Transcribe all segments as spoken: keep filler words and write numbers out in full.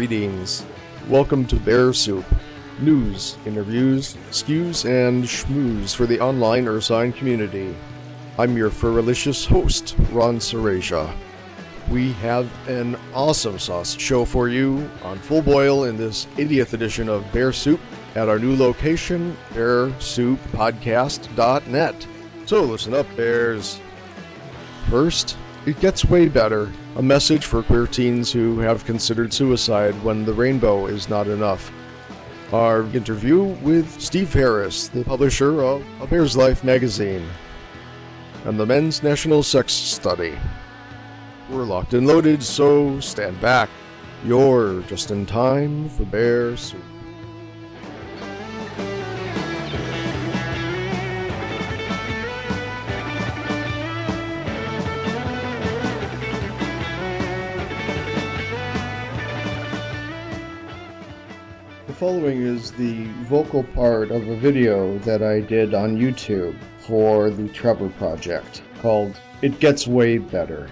Greetings. Welcome to Bear Soup. News, interviews, skews, and schmooze for the online Ursine community. I'm your furralicious host, Ron Sureja. We have an awesome sauce show for you on full boil in this eightieth edition of Bear Soup at our new location, bear soup podcast dot net. So listen up, bears. First, it gets way better. A message for queer teens who have considered suicide when the rainbow is not enough. Our interview with Steve Harris, the publisher of A Bear's Life magazine, and the Men's National Sex Study. We're locked and loaded, so stand back. You're just in time for Bear Soup. The following is the vocal part of a video that I did on YouTube for the Trevor Project called It Gets Way Better.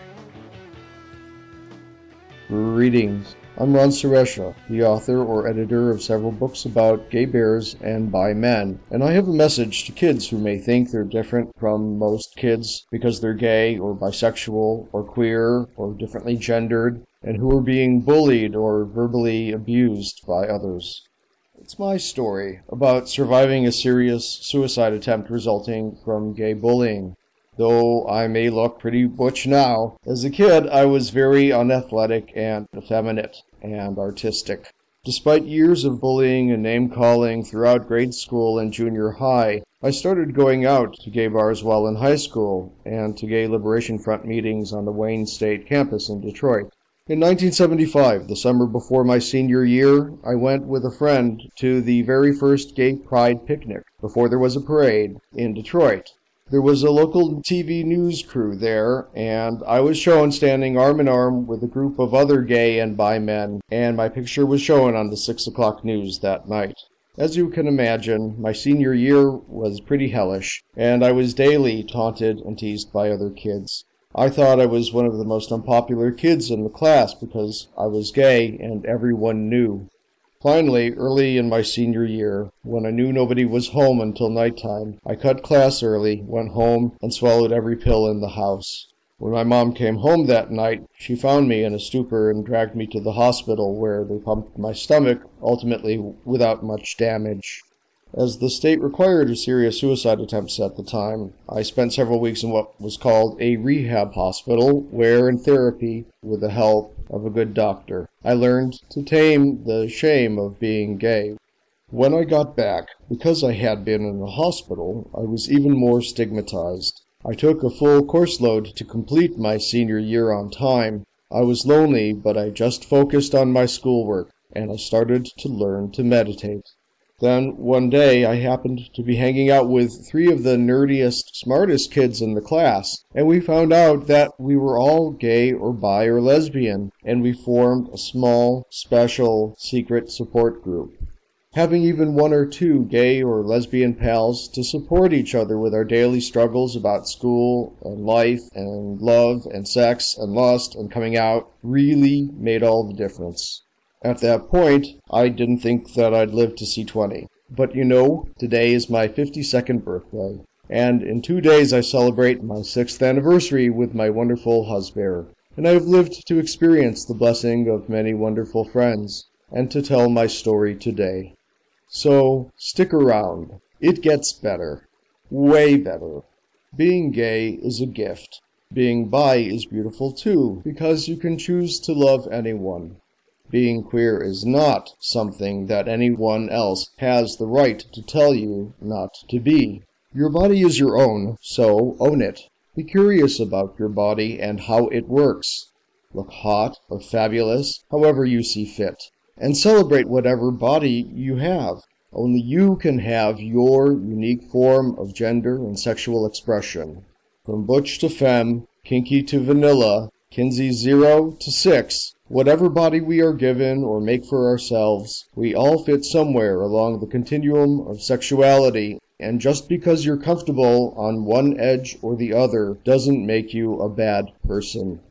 Greetings. I'm Ron Sureja, the author or editor of several books about gay bears and bi men, and I have a message to kids who may think they're different from most kids because they're gay or bisexual or queer or differently gendered, and who are being bullied or verbally abused by others. It's my story about surviving a serious suicide attempt resulting from gay bullying. Though I may look pretty butch now, as a kid I was very unathletic and effeminate and artistic. Despite years of bullying and name-calling throughout grade school and junior high, I started going out to gay bars while in high school and to Gay Liberation Front meetings on the Wayne State campus in Detroit. In nineteen seventy-five, the summer before my senior year, I went with a friend to the very first gay pride picnic, before there was a parade, in Detroit. There was a local T V news crew there, and I was shown standing arm in arm with a group of other gay and bi men, and my picture was shown on the six o'clock news that night. As you can imagine, my senior year was pretty hellish, and I was daily taunted and teased by other kids. I thought I was one of the most unpopular kids in the class because I was gay and everyone knew. Finally, early in my senior year, when I knew nobody was home until nighttime, I cut class early, went home, and swallowed every pill in the house. When my mom came home that night, she found me in a stupor and dragged me to the hospital where they pumped my stomach, ultimately without much damage. As the state required of serious suicide attempts at the time, I spent several weeks in what was called a rehab hospital, where in therapy, with the help of a good doctor, I learned to tame the shame of being gay. When I got back, because I had been in a hospital, I was even more stigmatized. I took a full course load to complete my senior year on time. I was lonely, but I just focused on my schoolwork, and I started to learn to meditate. Then, one day, I happened to be hanging out with three of the nerdiest, smartest kids in the class, and we found out that we were all gay or bi or lesbian, and we formed a small, special, secret support group. Having even one or two gay or lesbian pals to support each other with our daily struggles about school and life and love and sex and lust and coming out really made all the difference. At that point, I didn't think that I'd live to see twenty. But you know, today is my fifty-second birthday, and in two days I celebrate my sixth anniversary with my wonderful husband. And I have lived to experience the blessing of many wonderful friends, and to tell my story today. So, stick around. It gets better. Way better. Being gay is a gift. Being bi is beautiful too, because you can choose to love anyone. Being queer is not something that anyone else has the right to tell you not to be. Your body is your own, so own it. Be curious about your body and how it works. Look hot or fabulous, however you see fit. And celebrate whatever body you have. Only you can have your unique form of gender and sexual expression. From butch to femme, kinky to vanilla, Kinsey zero to six, whatever body we are given or make for ourselves, we all fit somewhere along the continuum of sexuality, and just because you're comfortable on one edge or the other doesn't make you a bad person.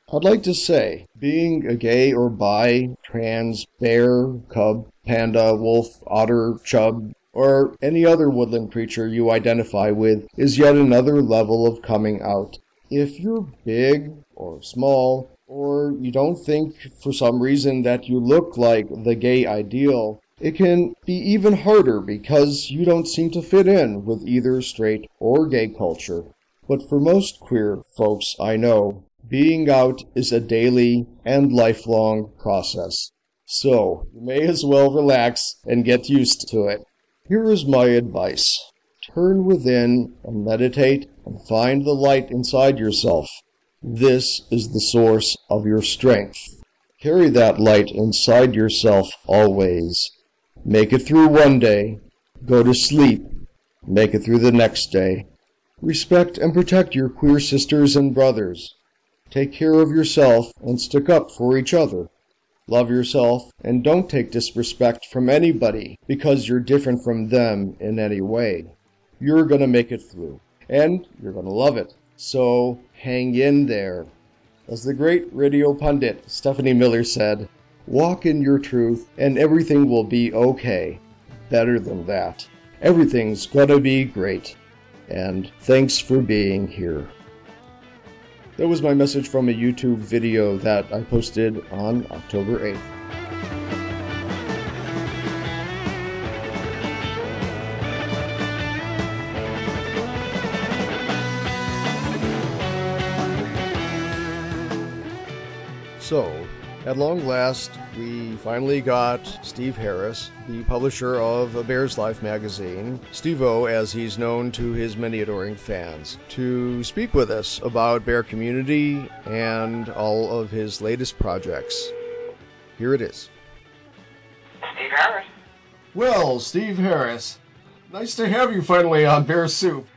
I'd like to say, being a gay or bi, trans, bear, cub, panda, wolf, otter, chub, or any other woodland creature you identify with is yet another level of coming out. If you're big or small, or you don't think for some reason that you look like the gay ideal, it can be even harder because you don't seem to fit in with either straight or gay culture. But for most queer folks I know, being out is a daily and lifelong process. So, you may as well relax and get used to it. Here is my advice. Turn within and meditate and find the light inside yourself. This is the source of your strength. Carry that light inside yourself always. Make it through one day. Go to sleep. Make it through the next day. Respect and protect your queer sisters and brothers. Take care of yourself and stick up for each other. Love yourself and don't take disrespect from anybody because you're different from them in any way. You're going to make it through, and you're going to love it. So hang in there. As the great radio pundit Stephanie Miller said, walk in your truth and everything will be okay. Better than that. Everything's going to be great. And thanks for being here. That was my message from a YouTube video that I posted on October eighth. So, at long last, we finally got Steve Harris, the publisher of A Bear's Life magazine, Steve-O as he's known to his many adoring fans, to speak with us about bear community and all of his latest projects. Here it is. Steve Harris. Well, Steve Harris, nice to have you finally on Bear Soup.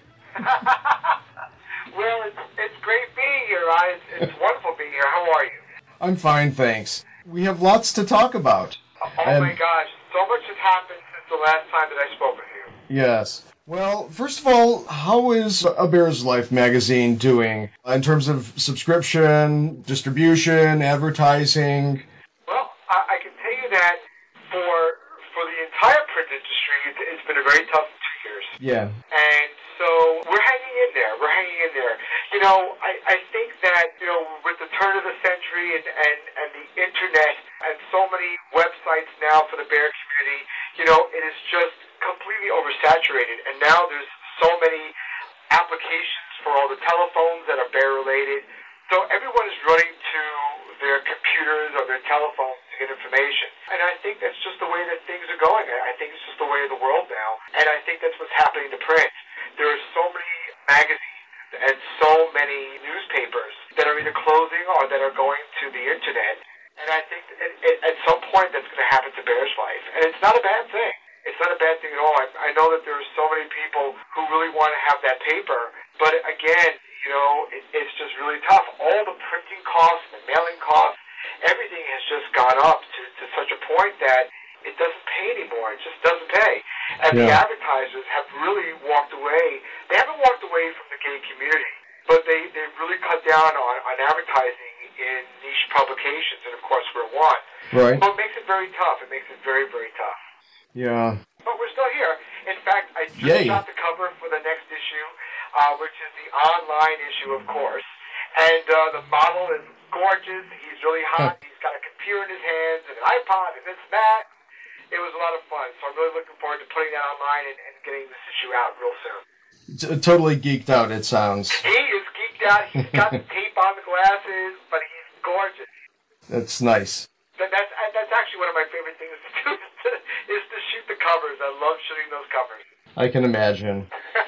Well, it's, it's great being here, Ryan. It's wonderful being here. How are you? I'm fine, thanks. We have lots to talk about. Oh and... my gosh, so much has happened since the last time that I spoke with you. Yes. Well, first of all, how is A Bear's Life magazine doing in terms of subscription, distribution, advertising? Well, I, I can tell you that for for the entire print industry, it's, it's been a very tough two years. Yeah. And so we're hanging in there. We're hanging in there. You know, I, I think that, you know, with the turn of the century and, and, and the internet and so many websites now for the bear community, you know, it is just completely oversaturated. And now there's so many applications for all the telephones that are bear related. So everyone is running to their computers or their telephones to get information. And I think that's just the way that things are going. I think it's just the way of the world now. And I think that's what's happening to print. There are so many magazines and so many newspapers that are either closing or that are going to the internet. And I think at, at some point that's going to happen to Bear's Life. And it's not a bad thing. It's not a bad thing at all. I, I know that there are so many people who really want to have that paper. But again, you know, it, it's just really tough. All the printing costs, the mailing costs, everything has just gone up to, to such a point that it doesn't pay anymore. It just doesn't pay. And yeah. The advertisers have really walked away. They haven't walked away from the gay community, but they, they've really cut down on, on advertising in niche publications, and of course we're one. Right. So it makes it very tough. It makes it very, very tough. Yeah. But we're still here. In fact, I just Yay. got the cover for the next issue, uh, which is the online issue, of course. And uh, the model is gorgeous. He's really hot. Huh. He's got a computer in his hands and an iPod and this and that. It was a lot of fun, so I'm really looking forward to putting that online and, and getting this issue out real soon. T- totally geeked out, it sounds. He is geeked out. He's got the tape on the glasses, but he's gorgeous. That's nice. That, that's that's actually one of my favorite things to do is to, is to shoot the covers. I love shooting those covers. I can imagine.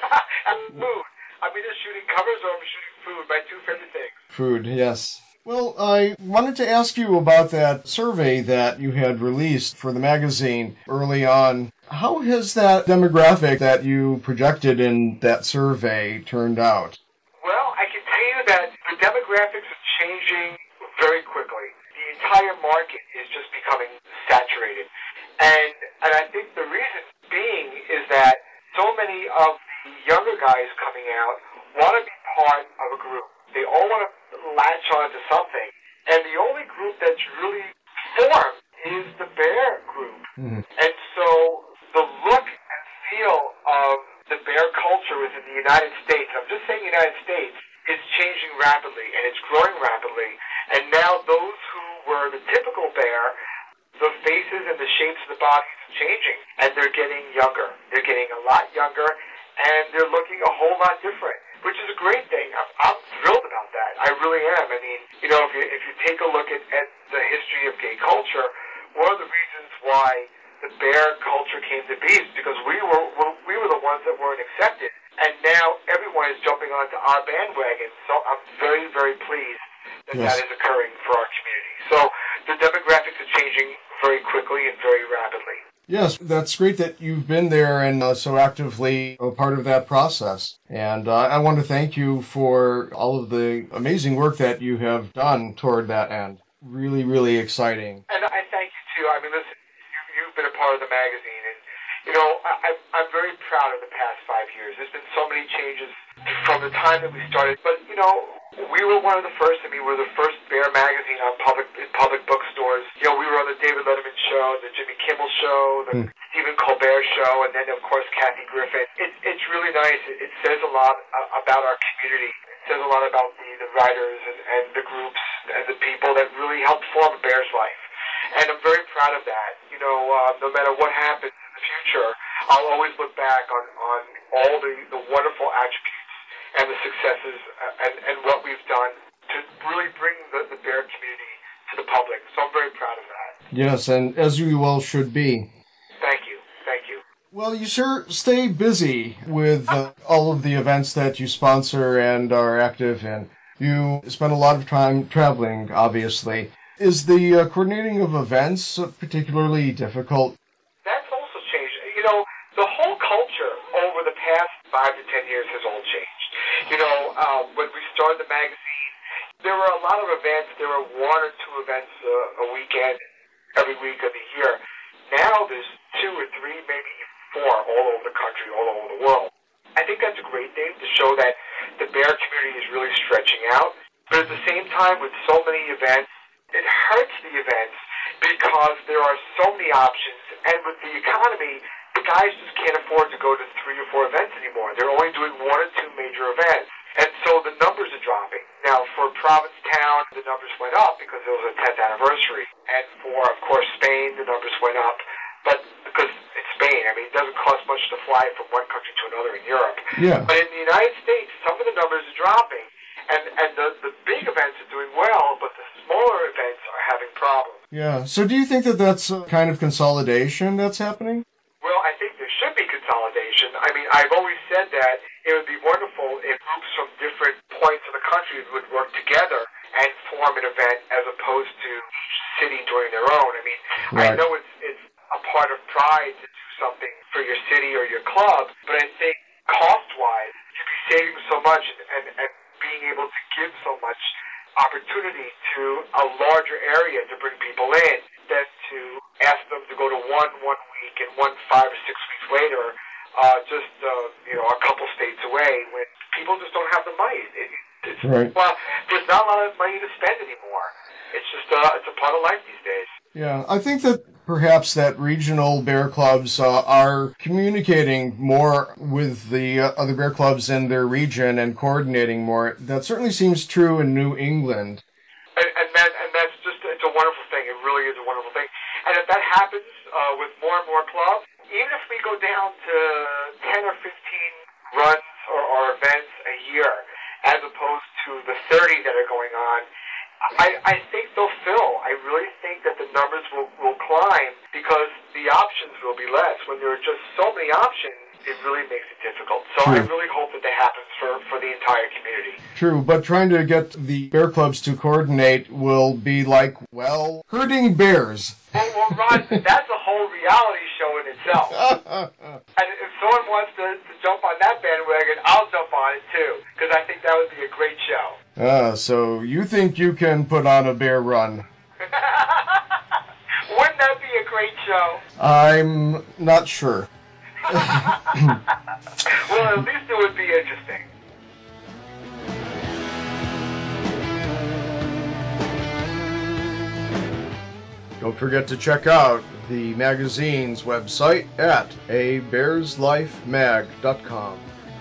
And food. I'm either shooting covers or I'm shooting food. My two favorite things. Food, yes. Well, I wanted to ask you about that survey that you had released for the magazine early on. How has that demographic that you projected in that survey turned out? Well, I can tell you that the demographics are changing very quickly. The entire market is just becoming saturated. And and I think the reason being is that so many of the younger guys coming out want to be part of a group. They all want to latch on to something. And the only group that's really formed is the bear group. Mm-hmm. And so the look and feel of the bear culture within the United States, I'm just saying United States, is changing rapidly, and it's growing rapidly. And now those who were the typical bear, the faces and the shapes of the bodies are changing, and they're getting younger. They're getting a lot younger, and they're looking a whole lot different, which is a great thing. I'm, I'm thrilled about that. I really am. I mean, you know, if you, if you take a look at, at the history of gay culture, one of the reasons why the bear culture came to be is because we were we were the ones that weren't accepted. And now everyone is jumping onto our bandwagon. So I'm very, very pleased that yes. that is occurring for our community. So the demographics are changing very quickly and very rapidly. Yes, that's great that you've been there and uh, so actively a part of that process. And uh, I want to thank you for all of the amazing work that you have done toward that end. Really, really exciting. And I thank you, too. I mean, listen, you, you've been a part of the magazine, and you know, I, I'm very proud of the past five years. There's been so many changes from the time that we started. But, you know, we were one of the first. I mean, we were the first bear magazine on public in public bookstores. You know, we were on the David Letterman show, the Jimmy Kimmel show, the hmm. Stephen Colbert show, and then, of course, Kathy Griffin. It, it's really nice. It, it says a lot about our community. It says a lot about the, the writers and, and the groups and the people that really helped form a bear's life. And I'm very proud of that. You know, uh, no matter what happens future, I'll always look back on, on all the, the wonderful attributes and the successes and, and what we've done to really bring the, the bear community to the public. So I'm very proud of that. Yes, and as you well should be. Thank you. Thank you. Well, you sure stay busy with uh, all of the events that you sponsor and are active in. You spend a lot of time traveling, obviously. Is the uh, coordinating of events particularly difficult? You know, the whole culture over the past five to ten years has all changed. You know, uh, when we started the magazine, there were a lot of events. There were one or two events uh, a weekend every week of the year. Now there's two or three, maybe four all over the country, all over the world. I think that's a great thing to show that the bear community is really stretching out. But at the same time, with so many events, it hurts the events because there are so many options. And with the economy, the guys just can't afford to go to three or four events anymore. They're only doing one or two major events. And so the numbers are dropping. Now, for Provincetown, the numbers went up because it was a tenth anniversary. And for, of course, Spain, the numbers went up. But because it's Spain, I mean, it doesn't cost much to fly from one country to another in Europe. Yeah. But in the United States, some of the numbers are dropping. And, and the, the big events are doing well, but the smaller events are having problems. Yeah. So do you think that that's a kind of consolidation that's happening? Well, I think there should be consolidation. I mean, I've always said that it would be wonderful if groups from different points of the country would work together and form an event as opposed to each city doing their own. I mean, right. I know it's it's a part of pride to do something for your city or your club, but I think cost-wise, you'd be saving so much and, and, and being able to give so much opportunity to a larger area to bring people in than to ask them to go to one one week and one five or six weeks later, uh, just uh, you know, a couple states away when people just don't have the money. It, it's, right. Well, there's not a lot of money to spend anymore. It's just uh, it's a part of life these days. Yeah, I think that perhaps that regional bear clubs uh, are communicating more with the uh, other bear clubs in their region and coordinating more. That certainly seems true in New England. And, and, that, and that's just, it's a wonderful thing. It really is a wonderful thing. And if that happens uh, with more and more clubs, even if we go down to ten or fifteen runs or, or events a year, as opposed to the thirty that are going on, I, I think they'll fill. I really think that the numbers will, will climb because the options will be less. When there are just so many options, it really makes it difficult. So True. I really hope that that happens for, for the entire community. True, but trying to get the bear clubs to coordinate will be like, well, herding bears. Well, well Ron, that's a whole reality show in itself. And if someone wants to, to jump on that bandwagon, I'll jump on it too, because I think that would be a great show. Ah, so you think you can put on a bear run? Wouldn't that be a great show? I'm not sure. Well, at least it would be interesting. Don't forget to check out the magazine's website at a bears life mag dot com.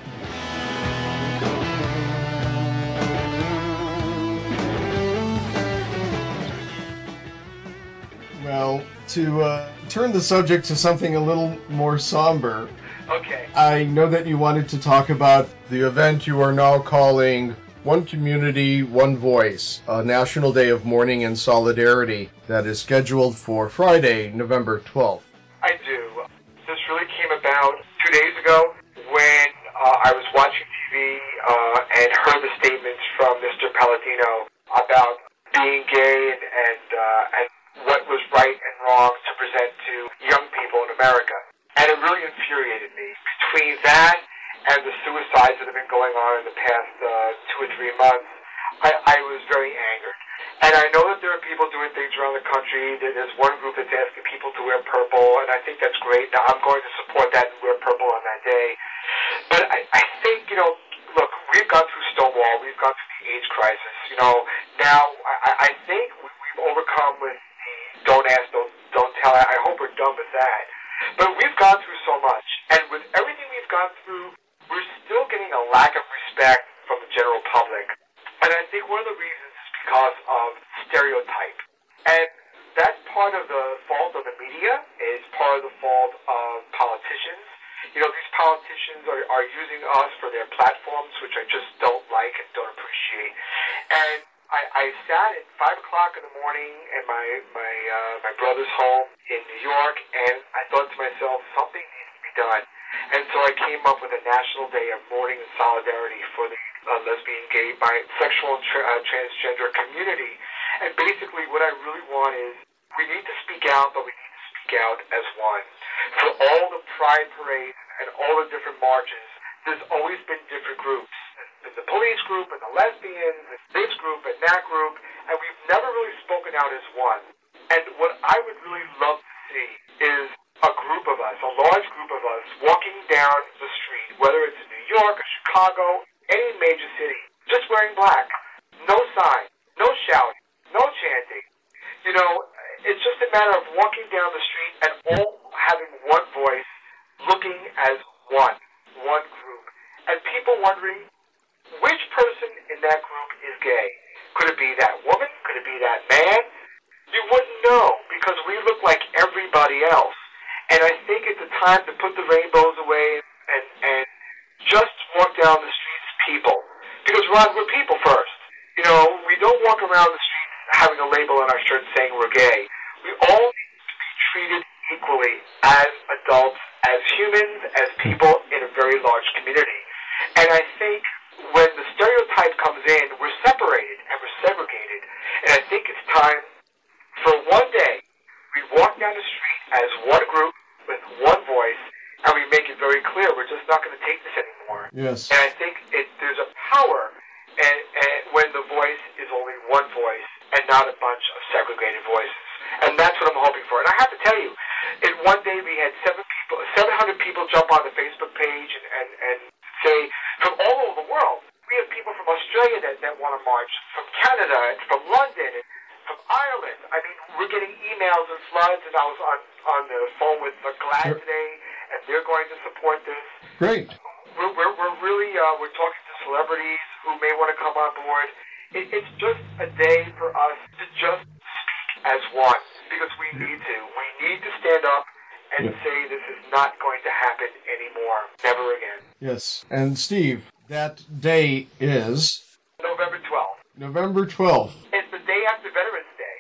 Well, to uh, turn the subject to something a little more somber, Okay. I know that you wanted to talk about the event you are now calling One Community, One Voice, a National Day of Mourning and Solidarity that is scheduled for Friday, November twelfth. I do. This really came about two days ago when uh, I was watching T V uh, and heard the statements from Mister Palladino about being gay and and, uh, and what was right and wrong to present to young people in America. And it really infuriated me. Between that and the suicides that have been going on in the past uh, two or three months, I, I was very angered. And I know that there are people doing things around the country. There's one group that's asking people to wear purple, and I think that's great. Now, I'm going to support that and wear purple on that day. But I, I think, you know, look, we've gone through Stonewall. We've gone through the AIDS crisis. You know, now I, I think we've overcome with the don't ask, don't, don't tell. I hope we're done with that. But we've gone through so much, and with everything we've gone through, we're still getting a lack of respect from the general public. And I think one of the reasons is because of stereotype. And that's part of the fault of the media, is part of the fault of politicians. You know, these politicians are, are using us for their platforms, which I just don't like and don't appreciate. And I, I sat at five o'clock in the morning in my my uh, my brother's home in New York, and I thought to myself, something needs to be done. And so I came up with a National Day of Mourning and Solidarity for the uh, lesbian, gay, bisexual, and tra- uh, transgender community. And basically, what I really want is we need to speak out, but we need to speak out as one. For all the pride parades and all the different marches, there's always been different groups. There's the police group and the lesbians, and this group and that group, and we've never really spoken out as one. And what I would really love to see is a group of us, a large group of us, walking down the street, whether it's in New York or Chicago, any major city, just wearing black. No sign, no shouting, no chanting. You know, it's just a matter of walking down the street and all having one voice, looking as one, one group. And people wondering, which person in that group is gay? Could it be that woman? Could it be that man? You wouldn't know, because we look like everybody else. And I think it's a time to put the rainbows away and, and just walk down the streets people. Because, Ron, we're people first. You know, we don't walk around the streets having a label on our shirt saying we're gay. We all need to be treated equally as adults, as humans, as people in a very large community. And I think when the stereotype comes in, we're separated and we're segregated. And I think it's time for one day we walk down the street as one group with one voice, and we make it very clear we're just not going to take this anymore. Yes. And I think it, there's a power and, and when the voice is only one voice and not a bunch of segregated voices. And that's what I'm hoping for. And I have to tell you, in one day we had seven people, seven hundred people jump on the Facebook page and, and, and say, from all over the world. We have people from Australia that, that want to march, from Canada, and from London, and from Ireland. I mean, we're getting emails and floods, and I was on, on the phone with uh, GLAAD today, and they're going to support this. Great. We're, we're, we're really, uh, we're talking to celebrities who may want to come on board. It, it's just a day for us to just speak as one, because we need to. We need to stand up and yeah. say this is not going to happen anymore. Never again. Yes. And Steve, that day is? November twelfth. November twelfth. It's the day after Veterans Day.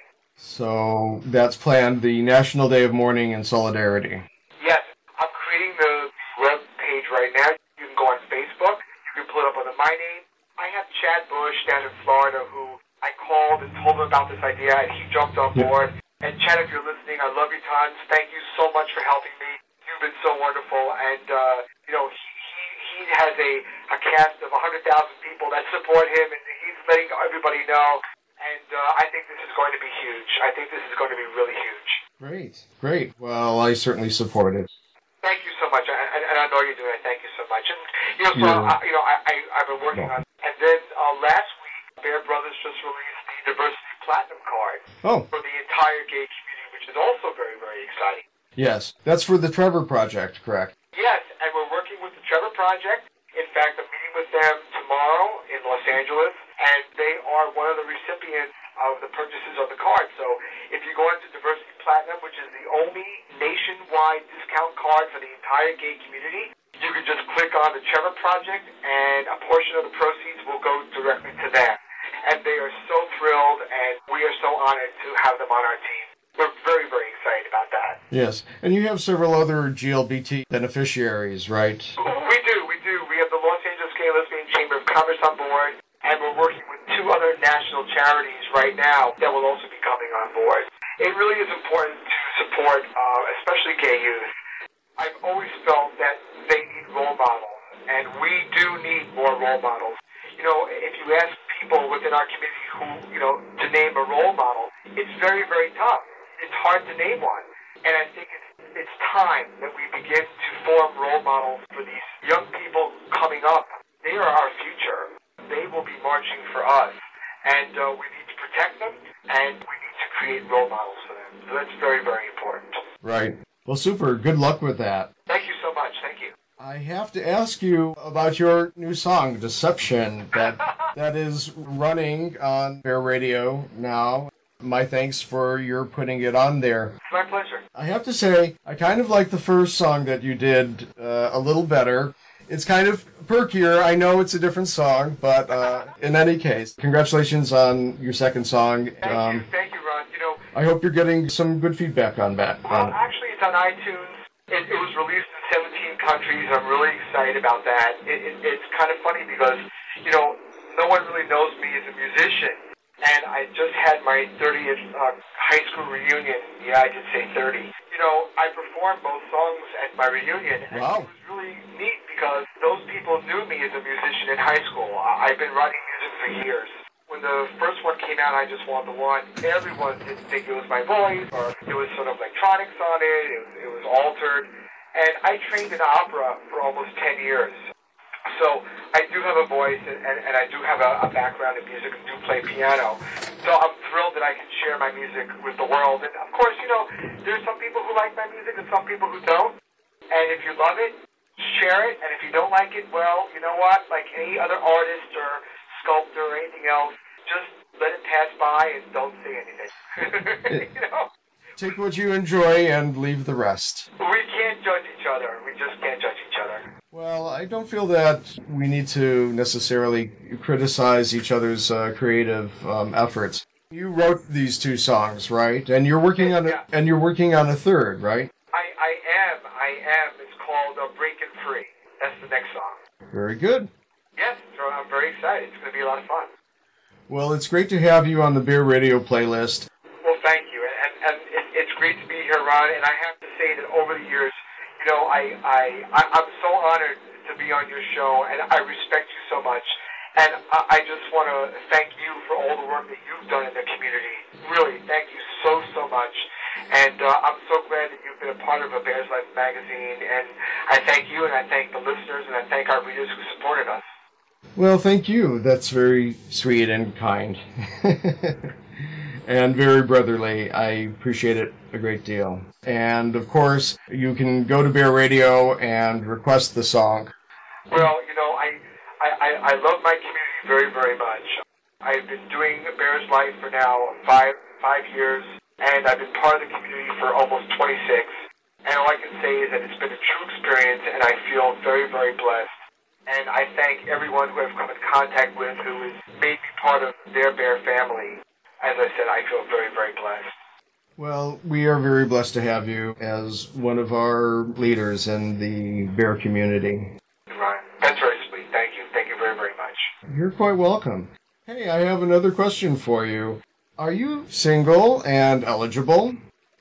So that's planned, the National Day of Mourning and Solidarity. Yes. I'm creating the web page right now. You can go on Facebook. You can pull it up under my name. I have Chad Bush down in Florida who I called and told him about this idea, and he jumped on yeah. board. And Chad, if you're listening, I love you tons. Thank you so much for helping me. You've been so wonderful. And, uh, you know, he, he, he has a, a cast of one hundred thousand people that support him, and he's letting everybody know. And uh, I think this is going to be huge. I think this is going to be really huge. Great. Great. Well, I certainly support it. Thank you so much. And, and I know you're doing it. Thank you so much. And, you know, so, yeah. I, you know, I, I, I've been working no. on it. And then uh, last week, Bear Brothers just released the Diversity Platinum card oh. for the entire gay community, which which is also very, very exciting. Yes, that's for the Trevor Project, correct? Yes, and we're working with the Trevor Project. In fact, I'm meeting with them tomorrow in Los Angeles, and they are one of the recipients of the purchases of the card. So if you go into Diversity Platinum, which is the only nationwide discount card for the entire gay community, you can just click on the Trevor Project, and a portion of the proceeds will go directly to them. And they are so thrilled, and we are so honored to have them on our team. We're very, very excited about that. Yes, and you have several other G L B T beneficiaries, right? We do, we do. We have the Los Angeles Gay Lesbian Chamber of Commerce on board, and we're working with two other national charities right now that will also be coming on board. It really is important to support, uh, especially gay youth. I've always felt that they need role models, and we do need more role models. You know, if you ask people within our community who, you know, to name a role model, it's very, very tough. It's hard to name one. And I think it's, it's time that we begin to form role models for these young people coming up. They are our future. They will be marching for us. And uh, we need to protect them, and we need to create role models for them. So that's very, very important. Right. Well, super. Good luck with that. Thank you so much. Thank you. I have to ask you about your new song, Deception, that that is running on Bear Radio now. My thanks for your putting it on there. It's my pleasure. I have to say, I kind of like the first song that you did uh, a little better. It's kind of perkier. I know it's a different song, but uh, in any case, congratulations on your second song. Thank Um, you. Thank you, Ron. You know, I hope you're getting some good feedback on that. well, Um, actually, it's on iTunes. It, it was released in seventeen countries. I'm really excited about that. It, it, it's kind of funny because, you know, no one really knows me as a musician. And I just had my thirtieth uh, high school reunion. Yeah, I did say thirty. You know, I performed both songs at my reunion. And Wow. it was really neat because those people knew me as a musician in high school. I- I've been writing music for years. When the first one came out, I Just Want the One, everyone didn't think it was my voice, or there was sort of electronics on it, it was, it was altered. And I trained in opera for almost ten years. So I do have a voice, and, and, and I do have a, a background in music and do play piano. So I'm thrilled that I can share my music with the world. And of course, you know, there's some people who like my music and some people who don't. And if you love it, share it. And if you don't like it, well, you know what? Like any other artist or sculptor or anything else, just let it pass by and don't say anything. You know? Take what you enjoy and leave the rest. We can't judge each other. We just can't judge each other. Well, I don't feel that we need to necessarily criticize each other's uh, creative um, efforts. You wrote these two songs, right? And you're working on a, Yeah. and you're working on a third, right? I, I am. I am. It's called uh, Breaking Free. That's the next song. Very good. Yes, so I'm very excited. It's going to be a lot of fun. Well, it's great to have you on the Bear Radio playlist. Well, thank you. And, and it, it's great to be here, Ron. And I have to say that over the years, you know, I, I, I, I'm so honored to be on your show, and I respect you so much. And I, I just want to thank you for all the work that you've done in the community. Really, thank you so, so much. And uh, I'm so glad that you've been a part of a Bears Life magazine. And I thank you, and I thank the listeners, and I thank our readers who supported us. Well, thank you. That's very sweet and kind. And very brotherly. I appreciate it a great deal. And, of course, you can go to Bear Radio and request the song. Well, you know, I, I, I I love my community very, very much. I've been doing Bears Life for now five five years, and I've been part of the community for almost twenty-six. And all I can say is that it's been a true experience, and I feel very, very blessed. And I thank everyone who I've come in contact with who has made me part of their Bear family. As I said, I feel very, very blessed. Well, we are very blessed to have you as one of our leaders in the Bear community. Right. That's very sweet. Thank you. Thank you very, very much. You're quite welcome. Hey, I have another question for you. Are you single and eligible?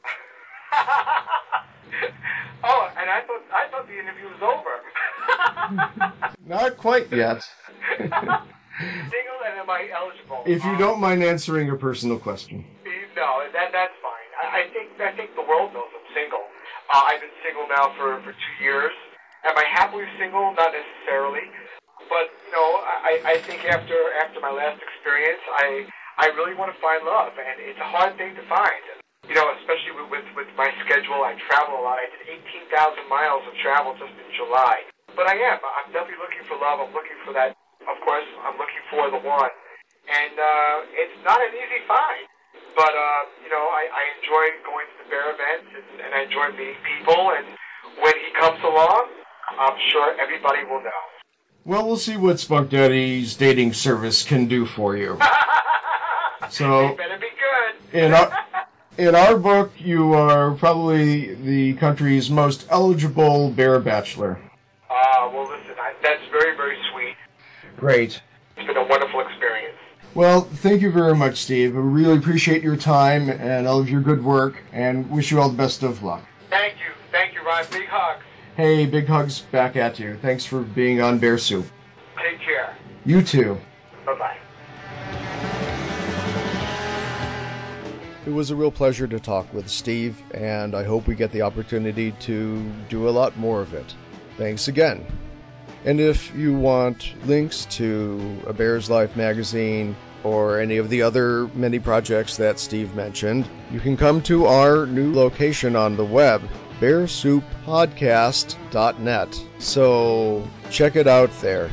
Oh, and I thought I thought the interview was over. Not quite yet. Single, and am I eligible? If you don't mind answering a personal question. No, that that's fine. I, I think I think the world knows I'm single. Uh, I've been single now for, for two years. Am I happily single? Not necessarily. But you know, I, I think after after my last experience, I I really want to find love, and it's a hard thing to find. you know, especially with, with, with my schedule, I travel a lot. I did eighteen thousand miles of travel just in July. But I am. I'm definitely looking for love. I'm looking for that. Of course, I'm looking for the one. And uh, it's not an easy find. But, uh, you know, I, I enjoy going to the bear events, and, and I enjoy meeting people. And when he comes along, I'm sure everybody will know. Well, we'll see what Spunk Daddy's dating service can do for you. So, they better be good. in our, in our book, you are probably the country's most eligible bear bachelor. Ah, uh, well, listen, I, that's very, very sweet. Great. It's been a wonderful experience. Well, thank you very much, Steve. I really appreciate your time and all of your good work, and wish you all the best of luck. Thank you. Thank you, Ron. Big hugs. Hey, big hugs back at you. Thanks for being on Bear Soup. Take care. You too. Bye-bye. It was a real pleasure to talk with Steve, and I hope we get the opportunity to do a lot more of it. Thanks again. And if you want links to A Bear's Life magazine or any of the other many projects that Steve mentioned, you can come to our new location on the web, bear soup podcast dot net. So check it out there.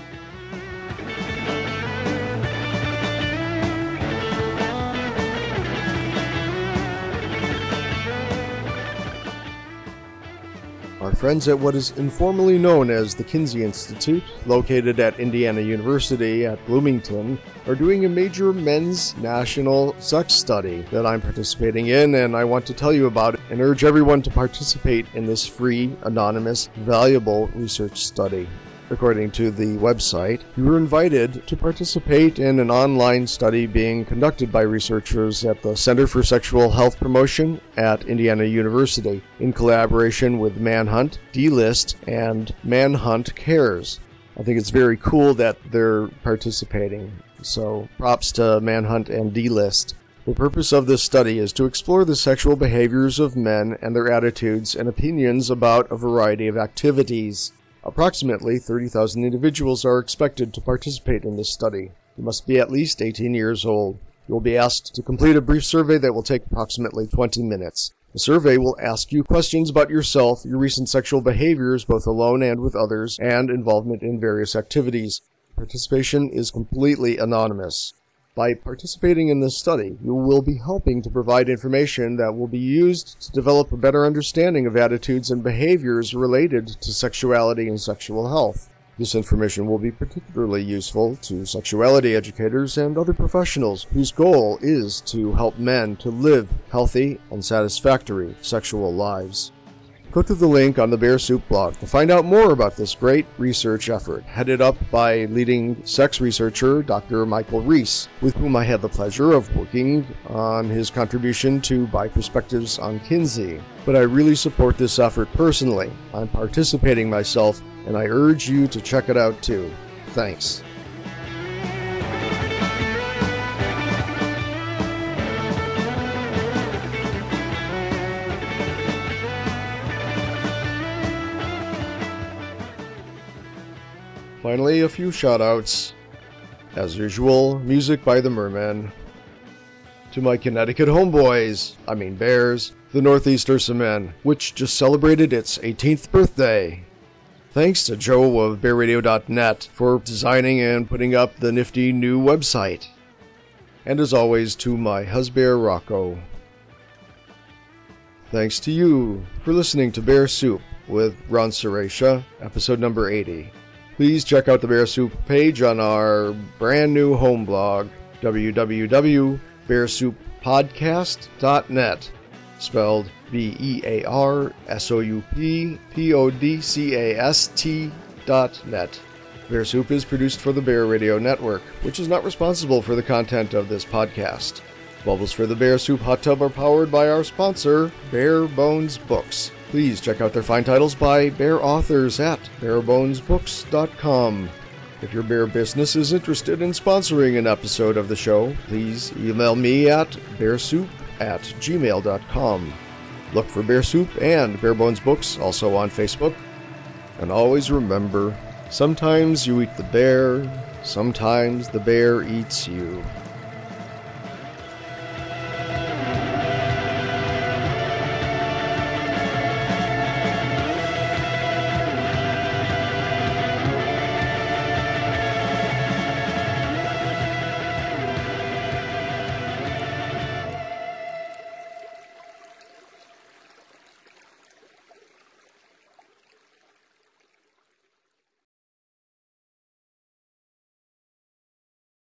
Our friends at what is informally known as the Kinsey Institute, located at Indiana University at Bloomington, are doing a major men's national sex study that I'm participating in, and I want to tell you about it and urge everyone to participate in this free, anonymous, valuable research study. According to the website, you were invited to participate in an online study being conducted by researchers at the Center for Sexual Health Promotion at Indiana University in collaboration with Manhunt, D-List, and Manhunt Cares. I think it's very cool that they're participating, so props to Manhunt and D-List. The purpose of this study is to explore the sexual behaviors of men and their attitudes and opinions about a variety of activities. Approximately thirty thousand individuals are expected to participate in this study. You must be at least eighteen years old. You will be asked to complete a brief survey that will take approximately twenty minutes. The survey will ask you questions about yourself, your recent sexual behaviors, both alone and with others, and involvement in various activities. Participation is completely anonymous. By participating in this study, you will be helping to provide information that will be used to develop a better understanding of attitudes and behaviors related to sexuality and sexual health. This information will be particularly useful to sexuality educators and other professionals whose goal is to help men to live healthy and satisfactory sexual lives. Go to the link on the Bear Soup blog to find out more about this great research effort, headed up by leading sex researcher Doctor Michael Reese, with whom I had the pleasure of working on his contribution to Bi Perspectives on Kinsey. But I really support this effort personally. I'm participating myself, and I urge you to check it out too. Thanks. Finally, a few shout-outs. As usual, music by the Mermen. To my Connecticut homeboys, I mean Bears, the Northeast Ursa Men, which just celebrated its eighteenth birthday. Thanks to Joe of bear radio dot net for designing and putting up the nifty new website. And as always, to my husband Rocco. Thanks to you for listening to Bear Soup with Ron Suretia, episode number eighty. Please check out the Bear Soup page on our brand new home blog, w w w dot bear soup podcast dot net, spelled B E A R S O U P P O D C A S T dot net. Bear Soup is produced for the Bear Radio Network, which is not responsible for the content of this podcast. Bubbles for the Bear Soup Hot Tub are powered by our sponsor, Bare Bones Books. Please check out their fine titles by bear authors at bare bones books dot com. If your bear business is interested in sponsoring an episode of the show, please email me at bearsoup at gmail dot com. Look for Bear Soup and Bare Bones Books also on Facebook. And always remember, sometimes you eat the bear, sometimes the bear eats you.